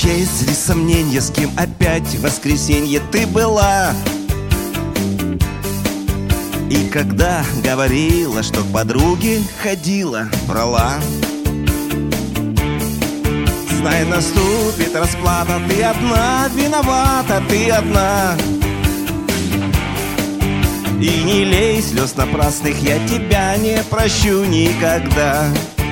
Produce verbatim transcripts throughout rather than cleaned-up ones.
исчезли сомнения, с кем опять в воскресенье ты была. И когда говорила, что к подруге ходила, брала. Знай, наступит расплата, ты одна виновата, ты одна. И не лей слез напрасных, я тебя не прощу никогда.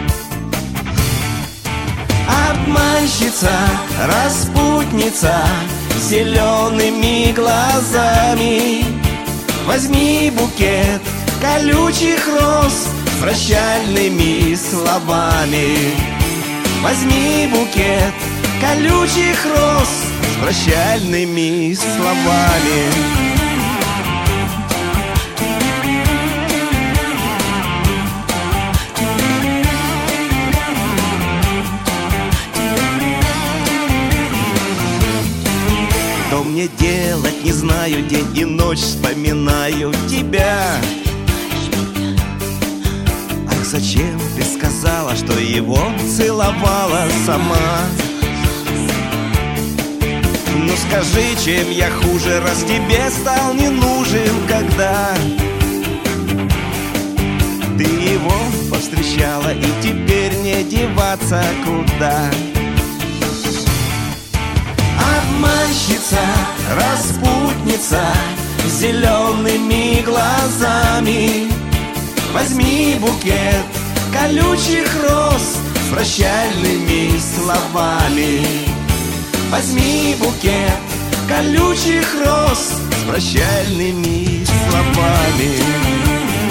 Обманщица, распутница, с зелеными глазами, возьми букет колючих роз с прощальными словами. Возьми букет колючих роз с прощальными словами. Что мне делать, не знаю, день и ночь вспоминаю тебя. Ах, зачем ты сказала, что его целовала сама? Ну скажи, чем я хуже, раз тебе стал не нужен, когда ты его повстречала, и теперь не деваться куда. Обманщица, распутница, с зелеными глазами, возьми букет колючих роз с прощальными словами. Возьми букет колючих роз с прощальными словами.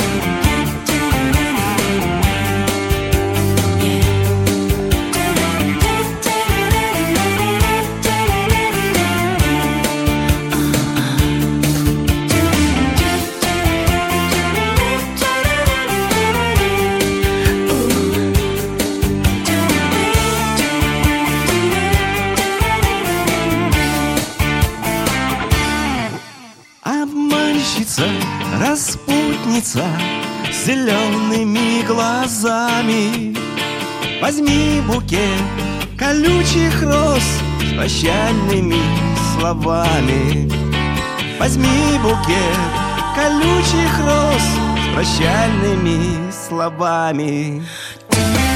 Обманщица, распутница, с зелеными глазами, возьми букет колючих роз с прощальными словами. Возьми букет колючих роз с прощальными словами.